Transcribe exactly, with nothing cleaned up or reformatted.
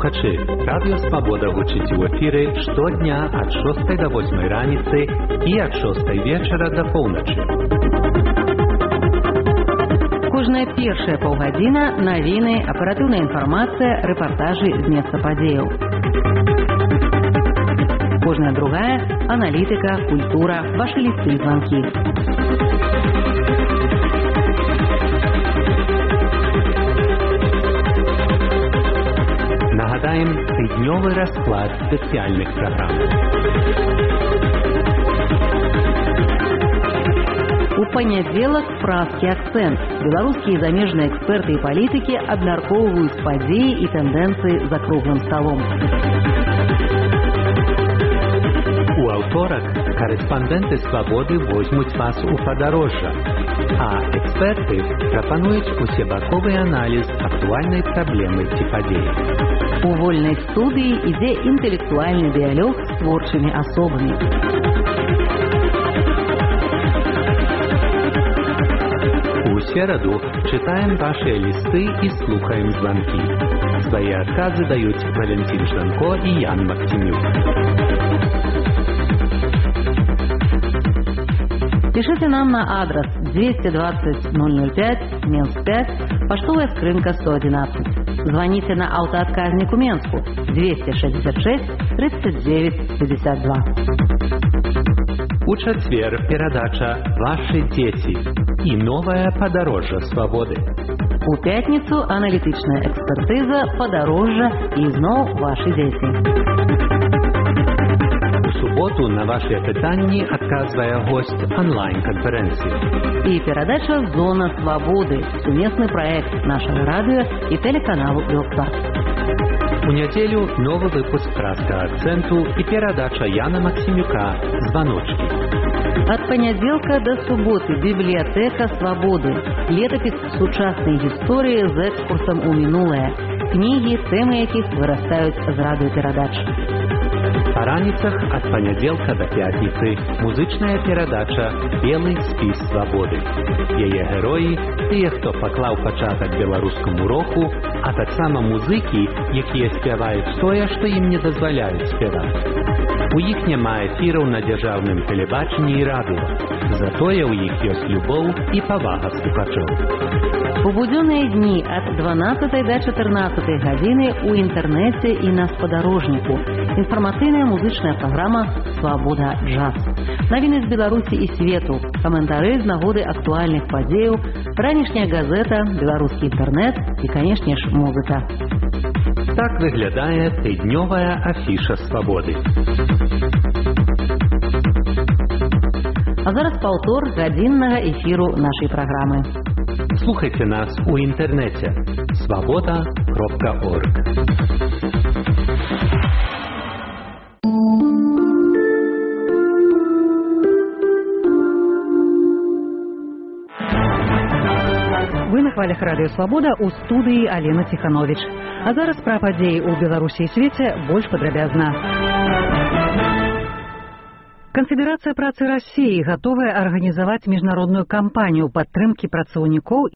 слухачы, Радыё Свабода гучыць у эфіры штодня ад шостай да восьмай раніцы і ад шостай вечара да поўначы. Кожная першая паўгадзіна навіны, аператыўная інфармацыя, рэпартажы з месца падзеяў. Кожная другая аналітыка, культура, вашы лісты і званкі. Нагадаем тыднёвы расклад спецыяльных праграм. У панядзелак празкі акцэнт. Беларускія і замежныя эксперты і палітыкі абмяркоўваюць падзеі і тэндэнцыі за круглым сталом. У аўторак карэспандэнты Свабоды возьмуць вас у падарожжа, а эксперты прапануюць усебаковы аналіз актуальнай праблемы ці падзеі. У вольнай студыі ідзе інтэлектуальны дыялог з творчымі асобамі. У сераду чытаем вашыя лісты і слухаем званкі. Свае адказы даюць Валентин Жданко і Ян Максимюк. Пишите нам на адрес двести двадцать ноль ноль пять, Минск пять, поштовая скрынка сто одиннадцать. Звоните на автоотказник у Менску двести шестьдесят шесть тридцать девять пятьдесят два. У чацвер перадача «Ваши дети» і новае падарожжа Свабоды. У пятніцу аналітычная экспертыза, падарожжа і зноў вашы дзеці. У суботу на вашыя пытанні адказвае госць онлайн-канферэнцыі. І перадача «Зона Свабоды» – сумесны праект нашага радыё і тэлеканалу «Белстат». У нядзелю новы выпуск «Праска акцэнту» і перадача Яна Максимюка «Званочкі». Ад панядзелка да суботы бібліятэка Свабоды. Летапіс сучаснай гісторыі з экскурсам у мінулае. Кнігі, тэмы якіх вырастаюць з радыёперадач. Па раніцах ад панядзелка да пятніцы музычная перадача «Белы спіс Свабоды». Яе героі – тыя, хто паклаў пачатак беларускаму роху, а таксама музыкі, якія спяваюць тое, што ім не дазваляюць спяваць. У іх няма эфіраў на дзяржаўным тэлебачанні і радыё. Затое ў іх ёсць любоў і павага слухачоў. У будзённыя дні ад дванаццатай да чатырнаццатай гадзіны ў інтэрнэце і на спадарожніку. Інфармацыйная музычная праграма «Свабода джаз». Навіны з Беларусі і свету, каментары з нагоды актуальных падзеяў, ранішняя газета, беларускі інтэрнэт і, канешне ж, музыка. Так выглядае тыднёвая афіша Свабоды. А зараз паўтор гадзіннага эфіру нашай праграмы. Слухайце нас у інтэрнэце свабода кропка орг. Вы на хвалях радыё Свабода ў студыі Алена Ціхановіч. А зараз пра падзеі ў Беларусі і свеце больш падрабязна. Канфедэрацыя працы Расіі гатовая арганізаваць міжнародную кампанію падтрымкі працаўнікоў